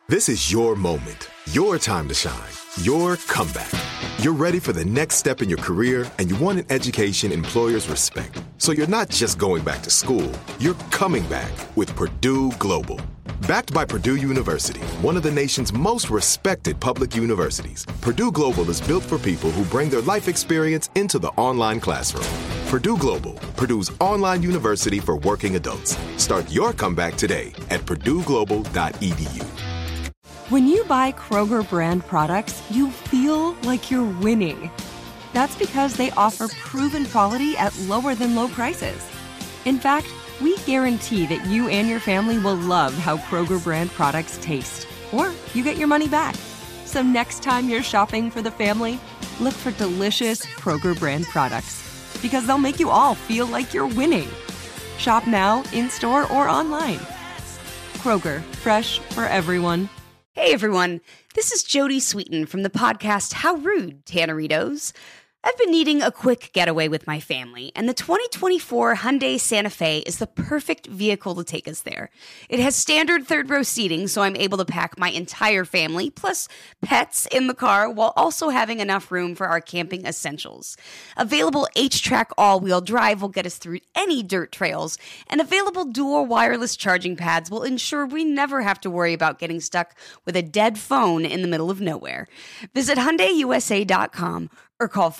This is your moment, your time to shine, your comeback. You're ready for the next step in your career, and you want an education employers respect. So you're not just going back to school, you're coming back with Purdue Global. Backed by Purdue University, one of the nation's most respected public universities, Purdue Global is built for people who bring their life experience into the online classroom. Purdue Global, Purdue's online university for working adults. Start your comeback today at purdueglobal.edu. When you buy Kroger brand products, you feel like you're winning. That's because they offer proven quality at lower than low prices. In fact, we guarantee that you and your family will love how Kroger brand products taste, or you get your money back. So next time you're shopping for the family, look for delicious Kroger brand products, because they'll make you all feel like you're winning. Shop now, in-store, or online. Kroger, fresh for everyone. Hey everyone, this is Jody Sweeten from the podcast How Rude, Tanneritos. I've been needing a quick getaway with my family, and the 2024 Hyundai Santa Fe is the perfect vehicle to take us there. It has standard third-row seating, so I'm able to pack my entire family, plus pets, in the car, while also having enough room for our camping essentials. Available H-Track all-wheel drive will get us through any dirt trails, and available dual wireless charging pads will ensure we never have to worry about getting stuck with a dead phone in the middle of nowhere. Visit HyundaiUSA.com or call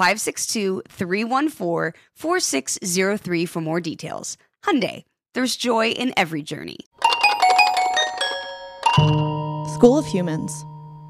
562-314-4603 for more details. Hyundai, there's joy in every journey. School of Humans.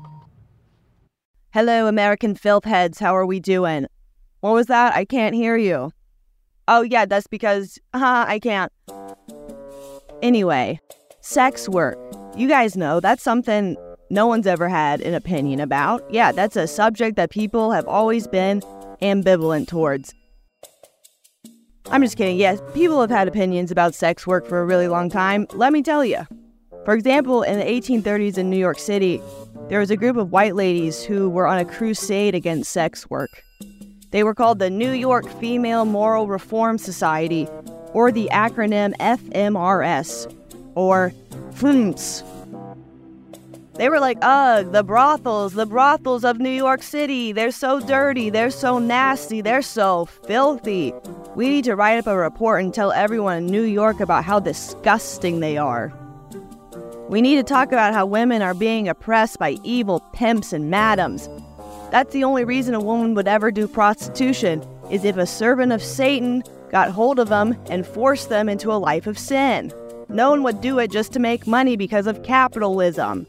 Hello, American filth heads. How are we doing? What was that? I can't hear you. Oh, yeah, that's because, I can't. Anyway, sex work. You guys know that's something no one's ever had an opinion about. Yeah, that's a subject that people have always been ambivalent towards. I'm just kidding. Yes, people have had opinions about sex work for a really long time. Let me tell you. For example, in the 1830s in New York City, there was a group of white ladies who were on a crusade against sex work. They were called the New York Female Moral Reform Society, or the acronym FMRS, or FMS. They were like, ugh, the brothels of New York City, they're so dirty, they're so nasty, they're so filthy. We need to write up a report and tell everyone in New York about how disgusting they are. We need to talk about how women are being oppressed by evil pimps and madams. That's the only reason a woman would ever do prostitution, is if a servant of Satan got hold of them and forced them into a life of sin. No one would do it just to make money because of capitalism.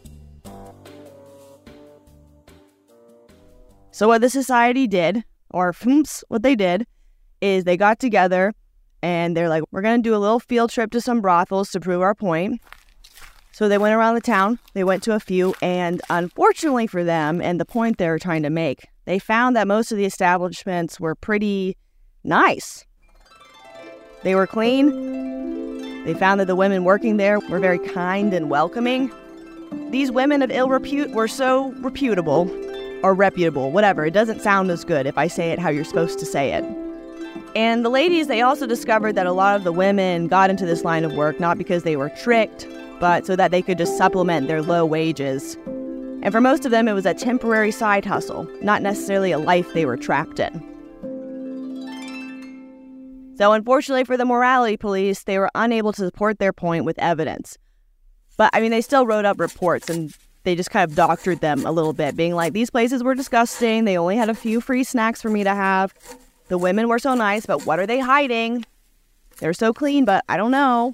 So what the society did, or what they did, is they got together and they're like, we're going to do a little field trip to some brothels to prove our point. So they went around the town, they went to a few, and unfortunately for them, and the point they were trying to make, they found that most of the establishments were pretty nice. They were clean. They found that the women working there were very kind and welcoming. These women of ill repute were so reputable, or reputable, whatever. It doesn't sound as good if I say it how you're supposed to say it. And the ladies, they also discovered that a lot of the women got into this line of work not because they were tricked, but so that they could just supplement their low wages. And for most of them, it was a temporary side hustle, not necessarily a life they were trapped in. So unfortunately for the morality police, they were unable to support their point with evidence. But, they still wrote up reports and they just kind of doctored them a little bit, being like, these places were disgusting. They only had a few free snacks for me to have. The women were so nice, but what are they hiding? They're so clean, but I don't know.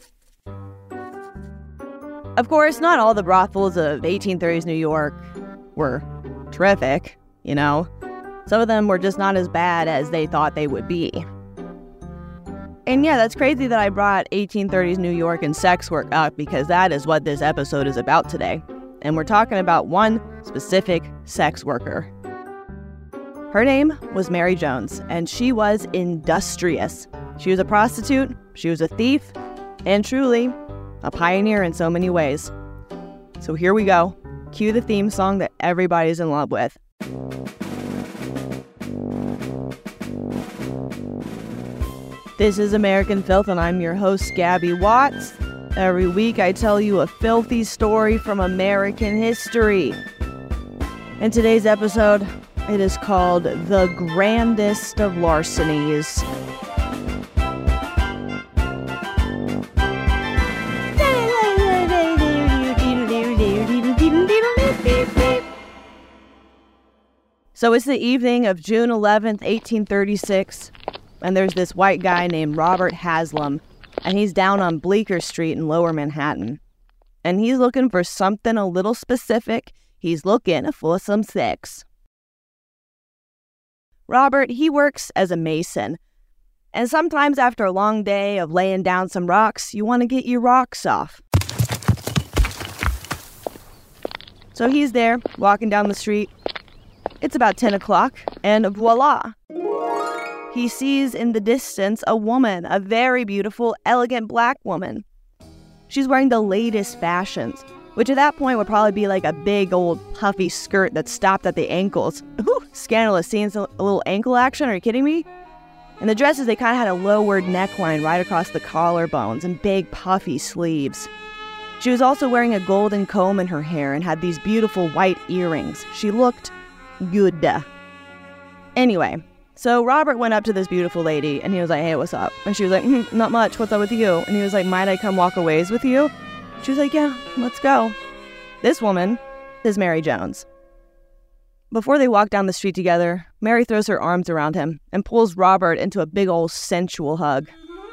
Of course, not all the brothels of 1830s New York were terrific, Some of them were just not as bad as they thought they would be. And yeah, that's crazy that I brought 1830s New York and sex work up, because that is what this episode is about today. And we're talking about one specific sex worker. Her name was Mary Jones, and she was industrious. She was a prostitute, she was a thief, and truly a pioneer in so many ways. So here we go. Cue the theme song that everybody's in love with. This is American Filth, and I'm your host, Gabby Watts. Every week I tell you a filthy story from American history. In today's episode, it is called The Grandest of Larcenies. So it's the evening of June 11th, 1836, and there's this white guy named Robert Haslam, and he's down on Bleecker Street in Lower Manhattan. And he's looking for something a little specific. He's looking for some sex. Robert, he works as a mason. And sometimes after a long day of laying down some rocks, you want to get your rocks off. So he's there, walking down the street. It's about 10 o'clock, and voila! He sees in the distance a woman, a very beautiful, elegant black woman. She's wearing the latest fashions, which at that point would probably be like a big old puffy skirt that stopped at the ankles. Ooh, scandalous, seeing a little ankle action, are you kidding me? And the dresses, they kind of had a lowered neckline right across the collarbones and big puffy sleeves. She was also wearing a golden comb in her hair and had these beautiful white earrings. She looked good. Anyway, so Robert went up to this beautiful lady and he was like, "Hey, what's up?" And she was like, "Not much, what's up with you?" And he was like, "Might I come walk a ways with you?" She was like, "Yeah, let's go." This woman is Mary Jones. Before they walk down the street together, Mary throws her arms around him and pulls Robert into a big old sensual hug.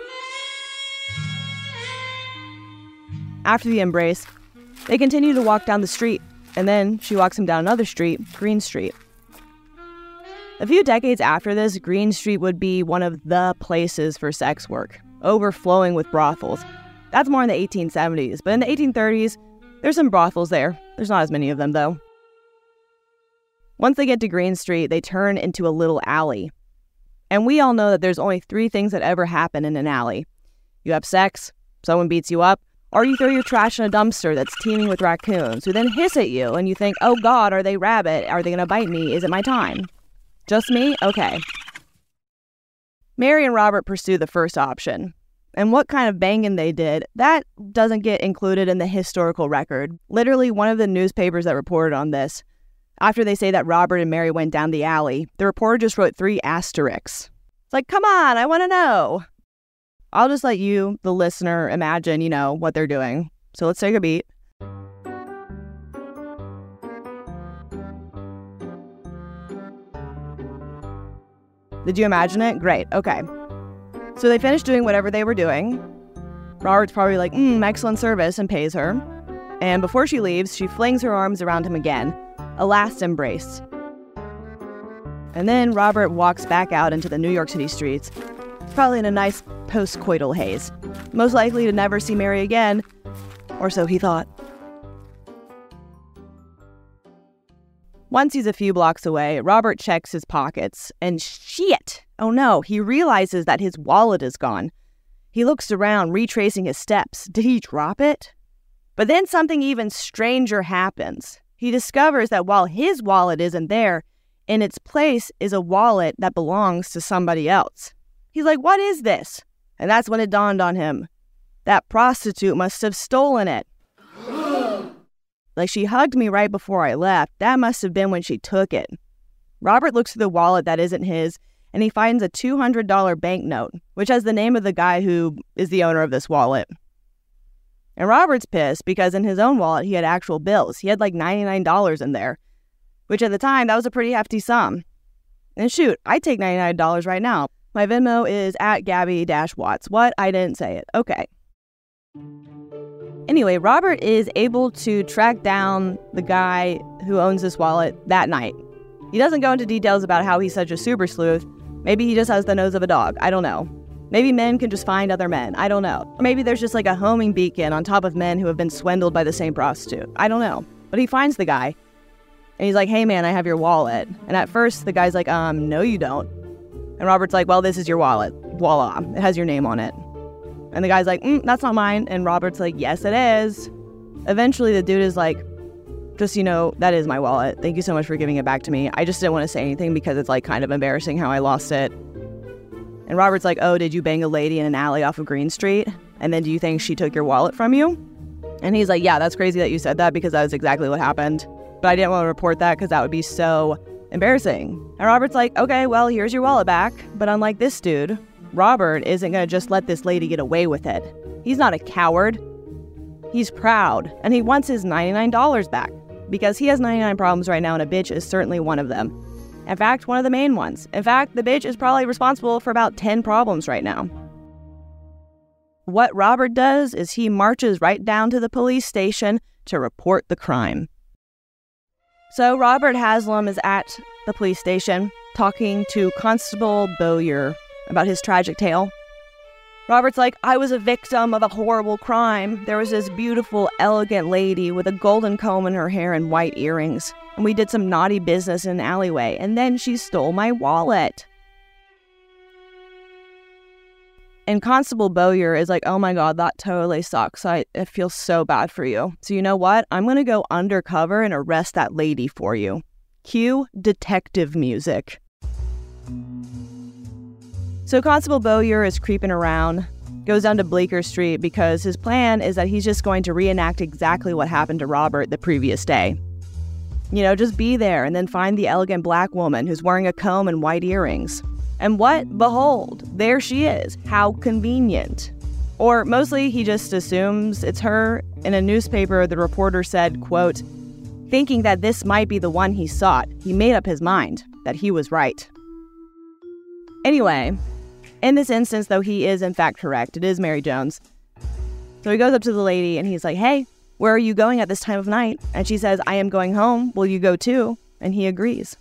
After the embrace, they continue to walk down the street, and then she walks him down another street, Green Street. A few decades after this, Green Street would be one of the places for sex work, overflowing with brothels. That's more in the 1870s, but in the 1830s, there's some brothels there. There's not as many of them, though. Once they get to Green Street, they turn into a little alley. And we all know that there's only 3 things that ever happen in an alley. You have sex, someone beats you up, or you throw your trash in a dumpster that's teeming with raccoons who then hiss at you and you think, "Oh God, are they rabid? Are they going to bite me? Is it my time?" Just me? Okay. Mary and Robert pursue the first option. And what kind of banging they did, that doesn't get included in the historical record. Literally, one of the newspapers that reported on this, after they say that Robert and Mary went down the alley, the reporter just wrote 3 asterisks. It's like, come on, I want to know. I'll just let you, the listener, imagine, what they're doing. So let's take a beat. Did you imagine it? Great. Okay. So they finished doing whatever they were doing. Robert's probably like, excellent service, and pays her. And before she leaves, she flings her arms around him again. A last embrace. And then Robert walks back out into the New York City streets, probably in a nice post-coital haze. Most likely to never see Mary again, or so he thought. Once he's a few blocks away, Robert checks his pockets, and shit! Oh no, he realizes that his wallet is gone. He looks around, retracing his steps. Did he drop it? But then something even stranger happens. He discovers that while his wallet isn't there, in its place is a wallet that belongs to somebody else. He's like, "What is this?" And that's when it dawned on him. That prostitute must have stolen it. Like, she hugged me right before I left. That must have been when she took it. Robert looks through the wallet that isn't his, and he finds a $200 banknote, which has the name of the guy who is the owner of this wallet. And Robert's pissed because in his own wallet, he had actual bills. He had like $99 in there, which at the time, that was a pretty hefty sum. And shoot, I'd take $99 right now. My Venmo is at Gabby-Watts. What? I didn't say it. Okay. Anyway, Robert is able to track down the guy who owns this wallet that night. He doesn't go into details about how he's such a super sleuth. Maybe he just has the nose of a dog. I don't know. Maybe men can just find other men. I don't know. Or maybe there's just like a homing beacon on top of men who have been swindled by the same prostitute. I don't know. But he finds the guy. And he's like, "Hey man, I have your wallet." And at first the guy's like, "No you don't." And Robert's like, "Well, this is your wallet. Voila. It has your name on it." And the guy's like, "That's not mine." And Robert's like, "Yes, it is." Eventually the dude is like, "Just, that is my wallet. Thank you so much for giving it back to me. I just didn't want to say anything because it's like kind of embarrassing how I lost it." And Robert's like, "Oh, did you bang a lady in an alley off of Green Street?" And then do you think she took your wallet from you? And he's like, yeah, that's crazy that you said that because that was exactly what happened. But I didn't want to report that because that would be so embarrassing. And Robert's like, okay, well, here's your wallet back. But unlike this dude, Robert isn't going to just let this lady get away with it. He's not a coward. He's proud. And he wants his $99 back because he has 99 problems right now and a bitch is certainly one of them. In fact, one of the main ones. In fact, the bitch is probably responsible for about 10 problems right now. What Robert does is he marches right down to the police station to report the crime. So Robert Haslam is at the police station talking to Constable Bowyer about his tragic tale. Robert's like, I was a victim of a horrible crime. There was this beautiful, elegant lady with a golden comb in her hair and white earrings. And we did some naughty business in an alleyway. And then she stole my wallet. And Constable Bowyer is like, oh my God, that totally sucks. I feel so bad for you. So you know what? I'm going to go undercover and arrest that lady for you. Cue detective music. So Constable Bowyer is creeping around, goes down to Bleecker Street because his plan is that he's just going to reenact exactly what happened to Robert the previous day. You know, just be there and then find the elegant black woman who's wearing a comb and white earrings. And what? Behold, there she is. How convenient. Or mostly he just assumes it's her. In a newspaper, the reporter said, quote, thinking that this might be the one he sought, he made up his mind that he was right. Anyway, in this instance, though he is in fact correct, it is Mary Jones. So he goes up to the lady and he's like, hey, where are you going at this time of night? And she says, I am going home. Will you go too? And he agrees.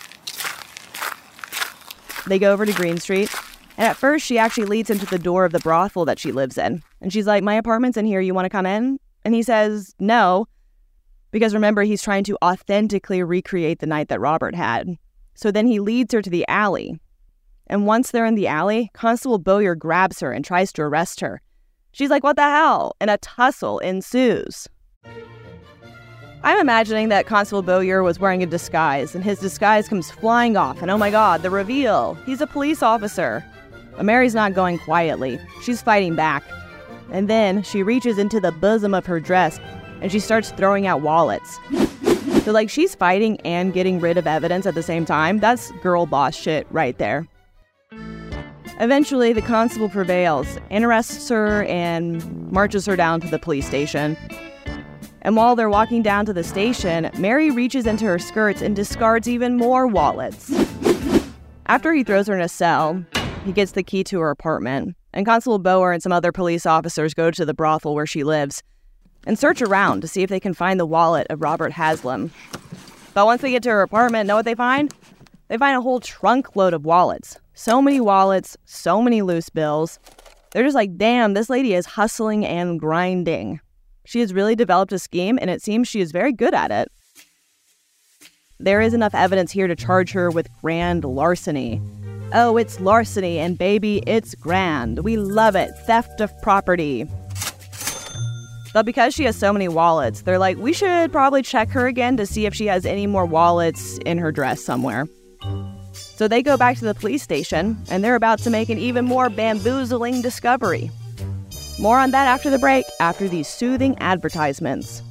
They go over to Green Street. And at first, she actually leads him to the door of the brothel that she lives in. And she's like, my apartment's in here. You want to come in? And he says, no. Because remember, he's trying to authentically recreate the night that Robert had. So then he leads her to the alley. And once they're in the alley, Constable Bowyer grabs her and tries to arrest her. She's like, what the hell? And a tussle ensues. I'm imagining that Constable Bowyer was wearing a disguise, and his disguise comes flying off, and oh my God, the reveal. He's a police officer. But Mary's not going quietly. She's fighting back. And then she reaches into the bosom of her dress, and she starts throwing out wallets. So like she's fighting and getting rid of evidence at the same time. That's girl boss shit right there. Eventually, the constable prevails and arrests her and marches her down to the police station. And while they're walking down to the station, Mary reaches into her skirts and discards even more wallets. After he throws her in a cell, he gets the key to her apartment. And Constable Bowyer and some other police officers go to the brothel where she lives and search around to see if they can find the wallet of Robert Haslam. But once they get to her apartment, know what they find? They find a whole trunk load of wallets. So many wallets, so many loose bills. They're just like, damn, this lady is hustling and grinding. She has really developed a scheme, and it seems she is very good at it. There is enough evidence here to charge her with grand larceny. Oh, it's larceny, and baby, it's grand. We love it. Theft of property. But because she has so many wallets, they're like, we should probably check her again to see if she has any more wallets in her dress somewhere. So they go back to the police station, and they're about to make an even more bamboozling discovery. More on that after the break, after these soothing advertisements.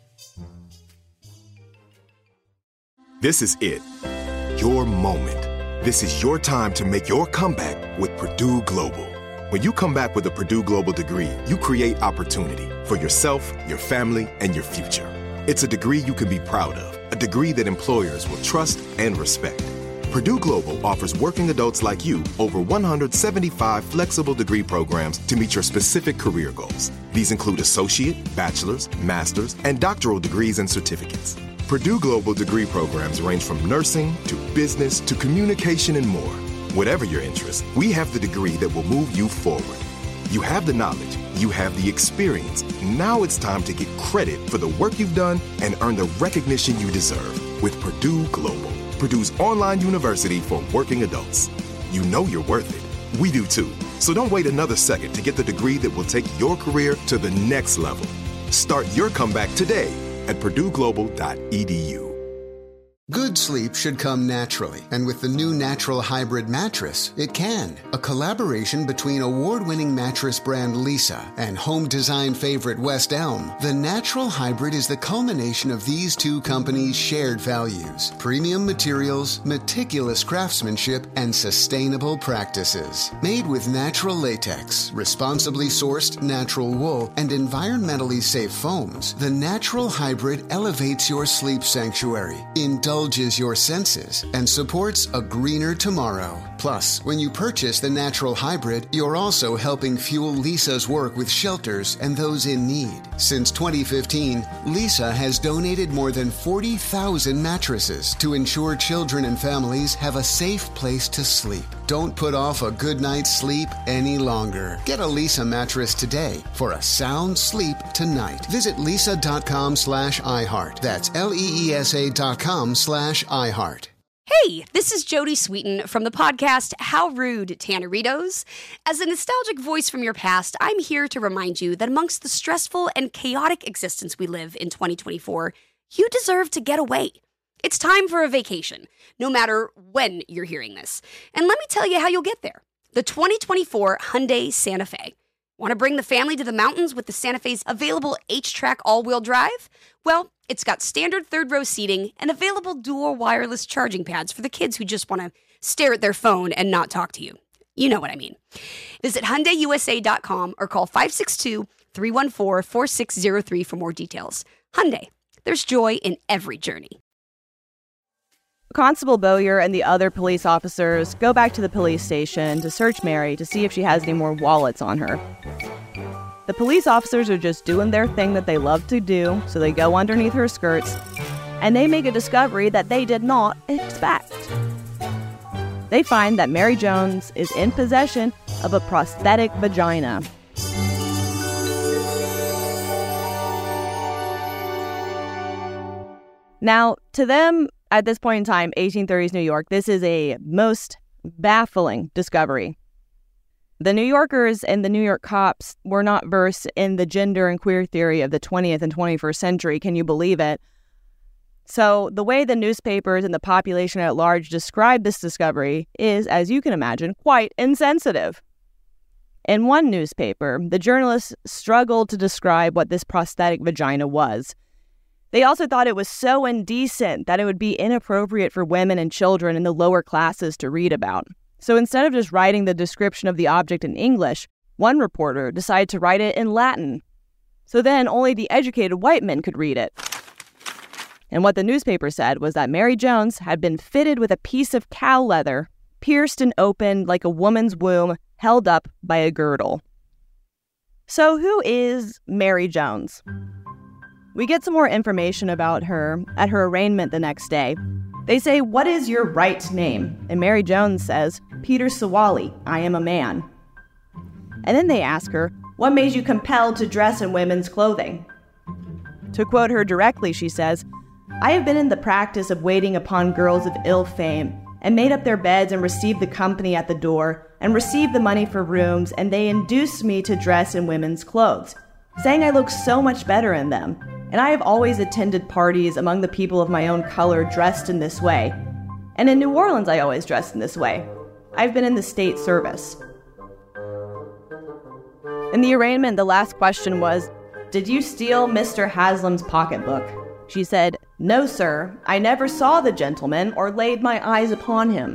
This is it. Your moment. This is your time to make your comeback with Purdue Global. When you come back with a Purdue Global degree, you create opportunity for yourself, your family, and your future. It's a degree you can be proud of, a degree that employers will trust and respect. Purdue Global offers working adults like you over 175 flexible degree programs to meet your specific career goals. These include associate, bachelor's, master's, and doctoral degrees and certificates. Purdue Global degree programs range from nursing to business to communication and more. Whatever your interest, we have the degree that will move you forward. You have the knowledge, you have the experience. Now it's time to get credit for the work you've done and earn the recognition you deserve with Purdue Global, Purdue's online university for working adults. You know you're worth it. We do too. So don't wait another second to get the degree that will take your career to the next level. Start your comeback today at purdueglobal.edu. Good sleep should come naturally, and with the new Natural Hybrid mattress, it can. A collaboration between award-winning mattress brand Leesa and home design favorite West Elm, the Natural Hybrid is the culmination of these two companies' shared values: premium materials, meticulous craftsmanship, and sustainable practices. Made with natural latex, responsibly sourced natural wool, and environmentally safe foams, the Natural Hybrid elevates your sleep sanctuary, indulges your senses, and supports a greener tomorrow. Plus, when you purchase the Natural Hybrid, you're also helping fuel Leesa's work with shelters and those in need. Since 2015, Leesa has donated more than 40,000 mattresses to ensure children and families have a safe place to sleep. Don't put off a good night's sleep any longer. Get a Leesa mattress today for a sound sleep tonight. Visit leesa.com/iHeart. That's LEESA.com/iHeart. Hey, this is Jody Sweeten from the podcast How Rude, Tanneritos. As a nostalgic voice from your past, I'm here to remind you that amongst the stressful and chaotic existence we live in 2024, you deserve to get away. It's time for a vacation, no matter when you're hearing this. And let me tell you how you'll get there. The 2024 Hyundai Santa Fe. Want to bring the family to the mountains with the Santa Fe's available H-Track all-wheel drive? Well, it's got standard third-row seating and available dual wireless charging pads for the kids who just want to stare at their phone and not talk to you. You know what I mean. Visit HyundaiUSA.com or call 562-314-4603 for more details. Hyundai, there's joy in every journey. Constable Bowyer and the other police officers go back to the police station to search Mary to see if she has any more wallets on her. The police officers are just doing their thing that they love to do, so they go underneath her skirts, and they make a discovery that they did not expect. They find that Mary Jones is in possession of a prosthetic vagina. Now, to them, at this point in time, 1830s New York, this is a most baffling discovery. The New Yorkers and the New York cops were not versed in the gender and queer theory of the 20th and 21st century. Can you believe it? So the way the newspapers and the population at large describe this discovery is, as you can imagine, quite insensitive. In one newspaper, the journalists struggled to describe what this prosthetic vagina was. They also thought it was so indecent that it would be inappropriate for women and children in the lower classes to read about. So instead of just writing the description of the object in English, one reporter decided to write it in Latin. So then only the educated white men could read it. And what the newspaper said was that Mary Jones had been fitted with a piece of cow leather, pierced and opened like a woman's womb, held up by a girdle. So who is Mary Jones? We get some more information about her at her arraignment the next day. They say, "What is your right name?" And Mary Jones says, "Peter Sawali, I am a man." And then they ask her, "What made you compelled to dress in women's clothing?" To quote her directly, she says, "I have been in the practice of waiting upon girls of ill fame, and made up their beds and received the company at the door, and received the money for rooms, and they induced me to dress in women's clothes, saying I look so much better in them. And I have always attended parties among the people of my own color dressed in this way. And in New Orleans, I always dressed in this way. I've been in the state service." In the arraignment, the last question was, "Did you steal Mr. Haslam's pocketbook?" She said, "No, sir. I never saw the gentleman or laid my eyes upon him."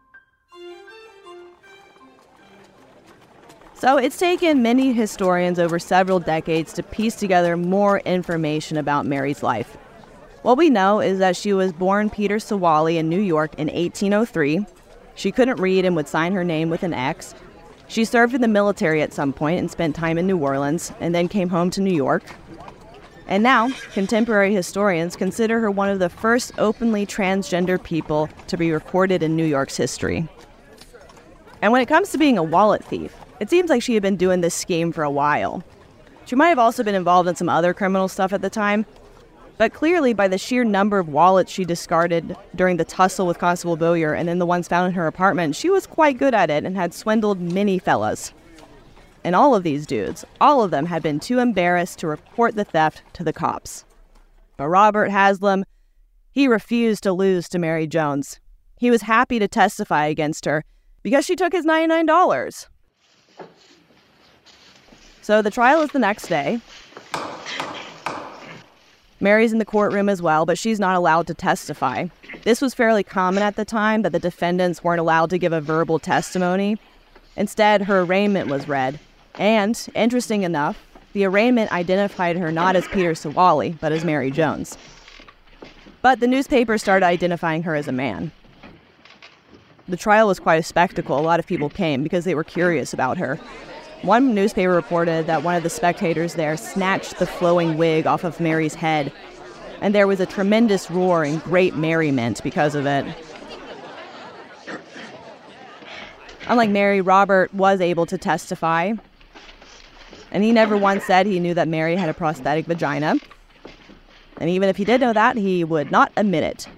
So it's taken many historians over several decades to piece together more information about Mary's life. What we know is that she was born Peter Sawali in New York in 1803. She couldn't read and would sign her name with an X. She served in the military at some point and spent time in New Orleans, and then came home to New York. And now, contemporary historians consider her one of the first openly transgender people to be recorded in New York's history. And when it comes to being a wallet thief, it seems like she had been doing this scheme for a while. She might have also been involved in some other criminal stuff at the time, but clearly by the sheer number of wallets she discarded during the tussle with Constable Bowyer and then the ones found in her apartment, she was quite good at it and had swindled many fellas. And all of these dudes, all of them had been too embarrassed to report the theft to the cops. But Robert Haslam, He refused to lose to Mary Jones. He was happy to testify against her because she took his $99. So the trial is the next day. Mary's in the courtroom as well, but she's not allowed to testify. This was fairly common at the time, that the defendants weren't allowed to give a verbal testimony. Instead, her arraignment was read. And, interesting enough, the arraignment identified her not as Peter Sawalli, but as Mary Jones. But the newspaper started identifying her as a man. The trial was quite a spectacle. A lot of people came because they were curious about her. One newspaper reported that one of the spectators there snatched the flowing wig off of Mary's head, and there was a tremendous roar and great merriment because of it. Unlike Mary, Robert was able to testify, and he never once said he knew that Mary had a prosthetic vagina. And even if he did know that, he would not admit it.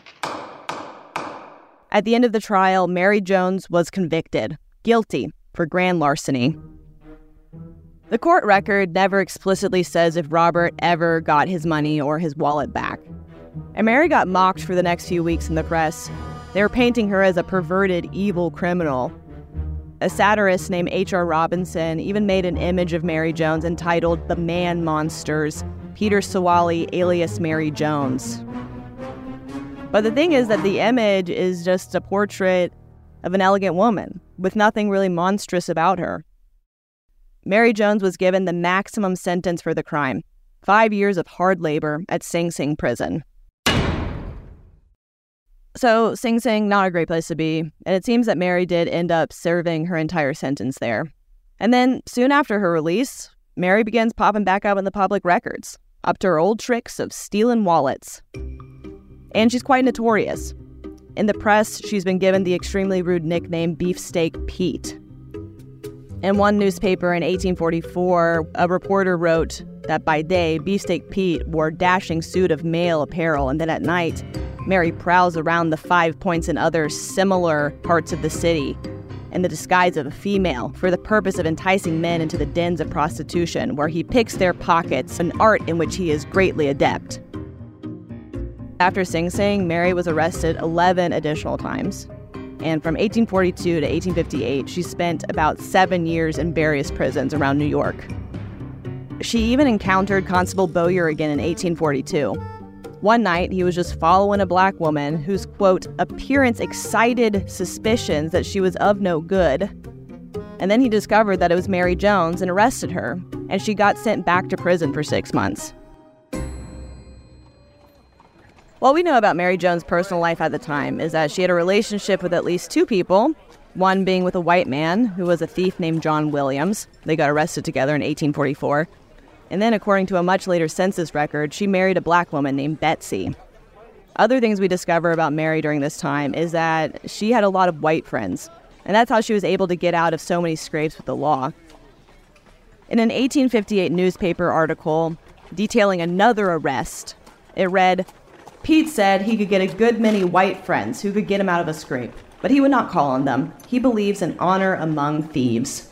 At the end of the trial, Mary Jones was convicted, guilty, for grand larceny. The court record never explicitly says if Robert ever got his money or his wallet back. And Mary got mocked for the next few weeks in the press. They were painting her as a perverted, evil criminal. A satirist named H.R. Robinson even made an image of Mary Jones entitled The Man Monsters, Peter Sawalli alias Mary Jones. But the thing is that the image is just a portrait of an elegant woman, with nothing really monstrous about her. Mary Jones was given the maximum sentence for the crime, 5 years of hard labor at Sing Sing prison. So Sing Sing, not a great place to be, and it seems that Mary did end up serving her entire sentence there. And then, soon after her release, Mary begins popping back up in the public records, up to her old tricks of stealing wallets. And she's quite notorious. In the press, she's been given the extremely rude nickname Beefsteak Pete. In one newspaper in 1844, a reporter wrote that by day, Beefsteak Pete wore a dashing suit of male apparel, and then at night, Mary prowls around the 5 Points and other similar parts of the city in the disguise of a female for the purpose of enticing men into the dens of prostitution, where he picks their pockets, an art in which he is greatly adept. After Sing Sing, Mary was arrested 11 additional times. And from 1842 to 1858, she spent about 7 years in various prisons around New York. She even encountered Constable Bowyer again in 1842. One night, he was just following a black woman whose, quote, appearance excited suspicions that she was of no good. And then he discovered that it was Mary Jones and arrested her, and she got sent back to prison for 6 months. What we know about Mary Jones' personal life at the time is that she had a relationship with at least 2 people, one being with a white man who was a thief named John Williams. They got arrested together in 1844. And then, according to a much later census record, she married a black woman named Betsy. Other things we discover about Mary during this time is that she had a lot of white friends, and that's how she was able to get out of so many scrapes with the law. In an 1858 newspaper article detailing another arrest, it read, Pete said he could get a good many white friends who could get him out of a scrape, but he would not call on them. He believes in honor among thieves.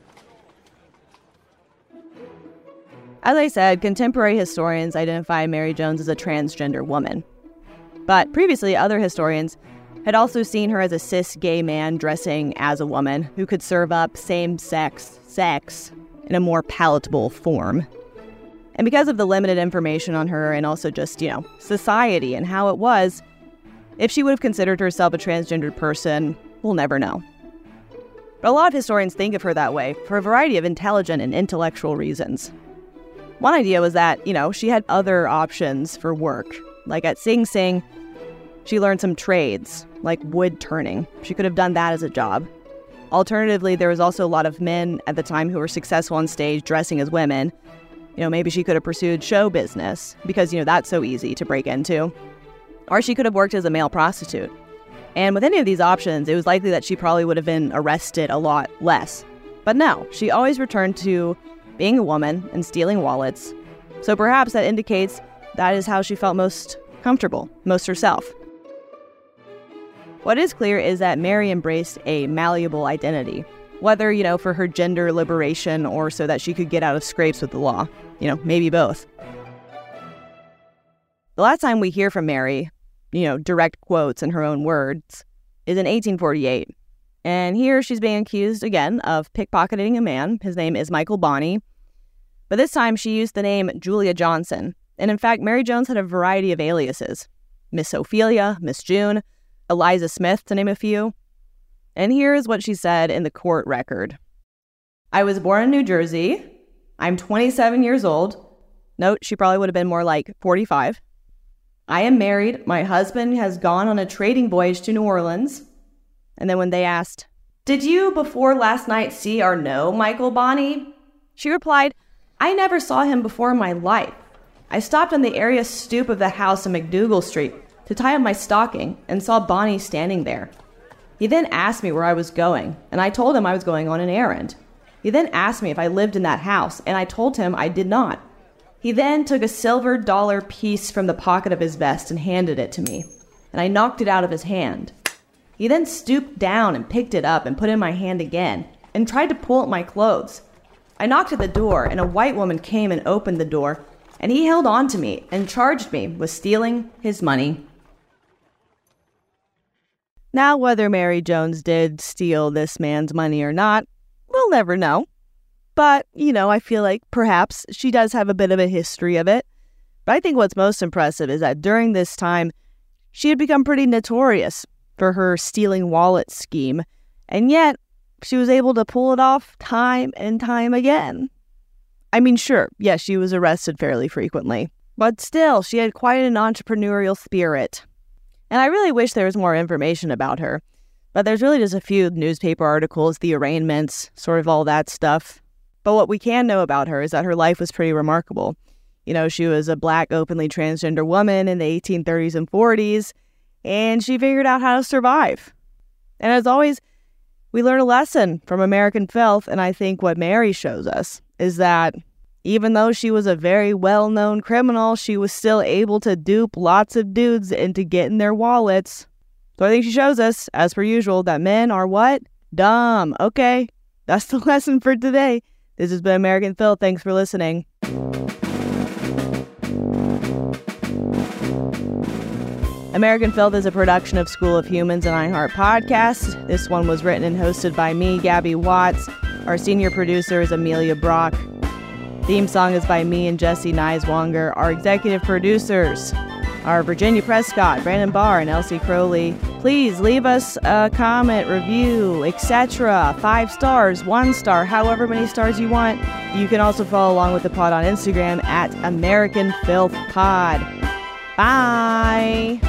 As I said, contemporary historians identify Mary Jones as a transgender woman. But previously, other historians had also seen her as a cis gay man dressing as a woman who could serve up same-sex sex in a more palatable form. And because of the limited information on her and also just, society and how it was, if she would have considered herself a transgendered person, we'll never know. But a lot of historians think of her that way for a variety of intelligent and intellectual reasons. One idea was that, she had other options for work. Like at Sing Sing, she learned some trades, like wood turning. She could have done that as a job. Alternatively, there was also a lot of men at the time who were successful on stage dressing as women. Maybe she could have pursued show business because, that's so easy to break into. Or she could have worked as a male prostitute. And with any of these options, it was likely that she probably would have been arrested a lot less. But no, she always returned to being a woman and stealing wallets. So perhaps that indicates that is how she felt most comfortable, most herself. What is clear is that Mary embraced a malleable identity, whether, for her gender liberation or so that she could get out of scrapes with the law. Maybe both. The last time we hear from Mary, direct quotes in her own words, is in 1848. And here she's being accused again of pickpocketing a man. His name is Michael Bonney. But this time she used the name Julia Johnson. And in fact, Mary Jones had a variety of aliases. Miss Ophelia, Miss June, Eliza Smith, to name a few. And here is what she said in the court record. I was born in New Jersey. I'm 27 years old. Note, she probably would have been more like 45. I am married. My husband has gone on a trading voyage to New Orleans. And then when they asked, did you before last night see or know Michael Bonney? She replied, I never saw him before in my life. I stopped on the area stoop of the house on McDougal Street to tie up my stocking and saw Bonney standing there. He then asked me where I was going, and I told him I was going on an errand. He then asked me if I lived in that house, and I told him I did not. He then took a silver dollar piece from the pocket of his vest and handed it to me, and I knocked it out of his hand. He then stooped down and picked it up and put it in my hand again and tried to pull at my clothes. I knocked at the door, and a white woman came and opened the door, and he held on to me and charged me with stealing his money. Now, whether Mary Jones did steal this man's money or not, we'll never know. But, I feel like perhaps she does have a bit of a history of it. But I think what's most impressive is that during this time, she had become pretty notorious for her stealing wallet scheme. And yet, she was able to pull it off time and time again. I mean, sure, yes, she was arrested fairly frequently. But still, she had quite an entrepreneurial spirit. And I really wish there was more information about her. But there's really just a few newspaper articles, the arraignments, sort of all that stuff. But what we can know about her is that her life was pretty remarkable. She was a Black, openly transgender woman in the 1830s and 40s, and she figured out how to survive. And as always, we learn a lesson from American Filth, and I think what Mary shows us is that even though she was a very well-known criminal, she was still able to dupe lots of dudes into getting their wallets. So I think she shows us, as per usual, that men are what? Dumb. Okay, that's the lesson for today. This has been American Filth. Thanks for listening. American Filth is a production of School of Humans and iHeart Podcast. This one was written and hosted by me, Gabby Watts. Our senior producer is Amelia Brock. Theme song is by me and Jesse Neiswanger. Our executive producers are Virginia Prescott, Brandon Barr, and Elsie Crowley. Please leave us a comment, review, etc. 5 stars, 1 star, however many stars you want. You can also follow along with the pod on Instagram at American Filth Pod. Bye!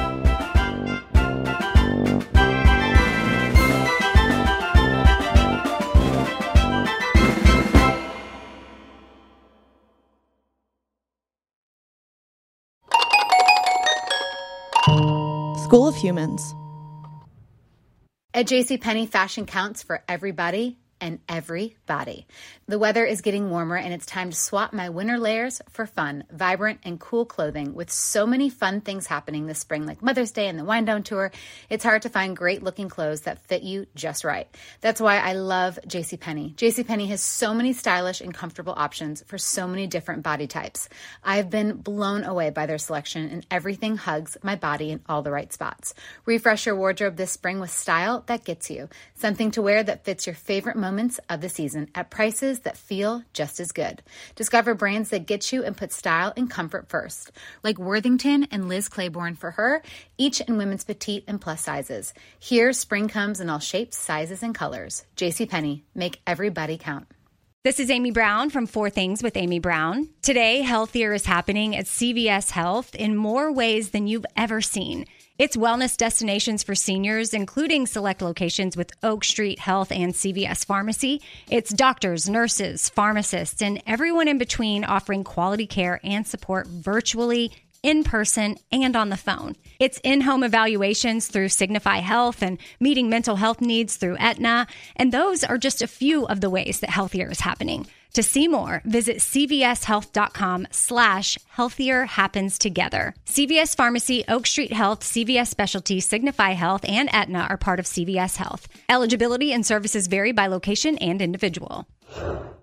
School of Humans. At JCPenney, fashion counts for everybody and everybody. The weather is getting warmer and it's time to swap my winter layers for fun, vibrant, and cool clothing. With so many fun things happening this spring, like Mother's Day and the Wind Down Tour, it's hard to find great looking clothes that fit you just right. That's why I love JCPenney. JCPenney has so many stylish and comfortable options for so many different body types. I've been blown away by their selection, and everything hugs my body in all the right spots. Refresh your wardrobe this spring with style that gets you. Something to wear that fits your favorite moments of the season at prices that feel just as good. Discover brands that get you and put style and comfort first, like Worthington and Liz Claiborne for her, each in women's petite and plus sizes. Here, spring comes in all shapes, sizes, and colors. JCPenney, make everybody count. This is Amy Brown from 4 Things with Amy Brown. Today, healthier is happening at CVS Health in more ways than you've ever seen. It's wellness destinations for seniors, including select locations with Oak Street Health and CVS Pharmacy. It's doctors, nurses, pharmacists, and everyone in between offering quality care and support virtually, in person, and on the phone. It's in-home evaluations through Signify Health and meeting mental health needs through Aetna. And those are just a few of the ways that healthier is happening. To see more, visit cvshealth.com/healthier happens together. CVS Pharmacy, Oak Street Health, CVS Specialty, Signify Health, and Aetna are part of CVS Health. Eligibility and services vary by location and individual.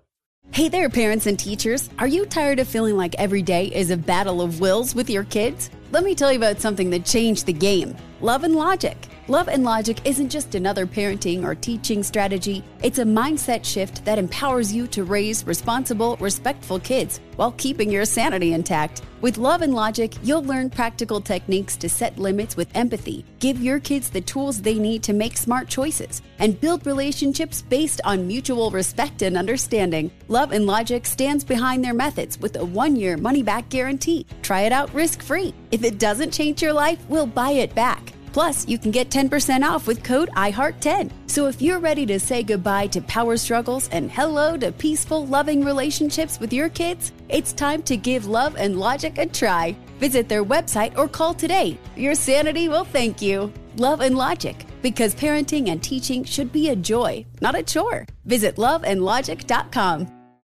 Hey there, parents and teachers. Are you tired of feeling like every day is a battle of wills with your kids? Let me tell you about something that changed the game. Love and Logic. Love and Logic isn't just another parenting or teaching strategy. It's a mindset shift that empowers you to raise responsible, respectful kids while keeping your sanity intact. With Love and Logic, you'll learn practical techniques to set limits with empathy, give your kids the tools they need to make smart choices, and build relationships based on mutual respect and understanding. Love and Logic stands behind their methods with a 1-year money-back guarantee. Try it out risk-free. If it doesn't change your life, we'll buy it back. Plus, you can get 10% off with code IHEART10. So if you're ready to say goodbye to power struggles and hello to peaceful, loving relationships with your kids, it's time to give Love and Logic a try. Visit their website or call today. Your sanity will thank you. Love and Logic, because parenting and teaching should be a joy, not a chore. Visit loveandlogic.com.